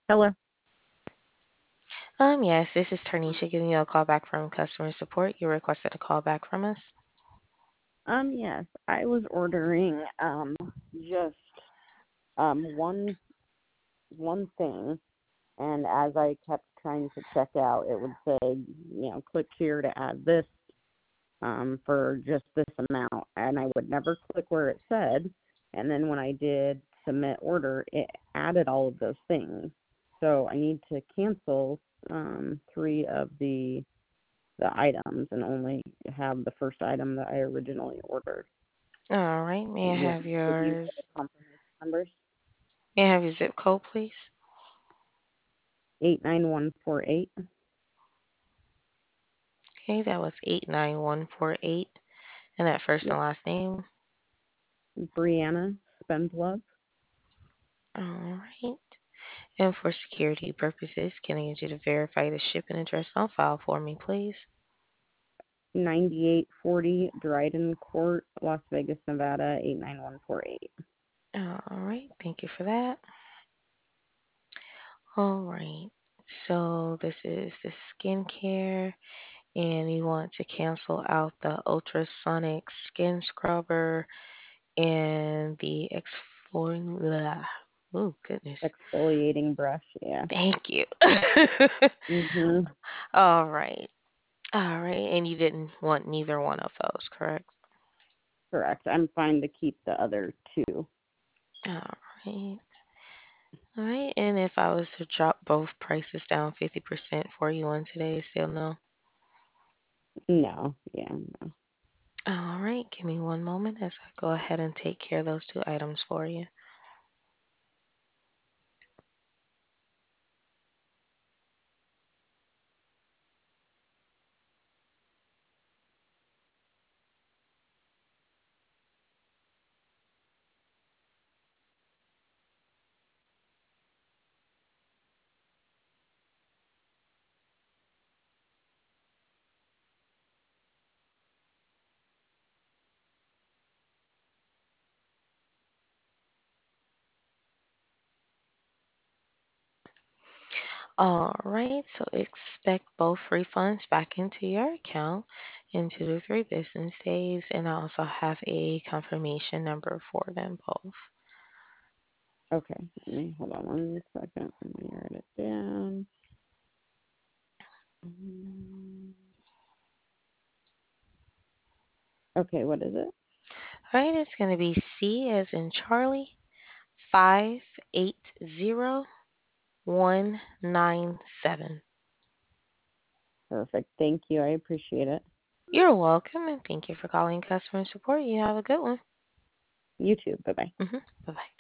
Hello. Yes, this is Tarnisha giving you a call back from customer support. You requested a call back from us. Yes, I was ordering just one thing, and as I kept trying to check out, it would say, click here to add this for just this amount, and I would never click where it said, and then when I did submit order, it added all of those things. So I need to cancel three of the items and only have the first item that I originally ordered. All right. May I Yeah. have Did you get the yours? confirmation numbers? May I have your zip code, please? 89148. Okay, that was 89148. And that first and Yep. last name. Brianna Spendlove. All right. And for security purposes, can I get you to verify the shipping address on file for me, please? 9840 Dryden Court, Las Vegas, Nevada 89148. All right. Thank you for that. All right. So this is the skincare, and you want to cancel out the ultrasonic skin scrubber and the exploring. Blah. Oh, goodness. Exfoliating brush, yeah. Thank you. Mhm. All right. All right. And you didn't want neither one of those, correct? Correct. I'm fine to keep the other two. All right. All right. And if I was to drop both prices down 50% for you on today, still no? No, yeah, no. All right. Give me one moment as I go ahead and take care of those two items for you. All right, so expect both refunds back into your account in 2 to 3 business days, and I also have a confirmation number for them both. Okay, let me hold on one second. Let me write it down. Mm, Okay, what is it? All right, it's going to be C as in Charlie 580197. Perfect. Thank you. I appreciate it. You're welcome, and thank you for calling customer support. You have a good one. You too. Bye bye. Bye bye.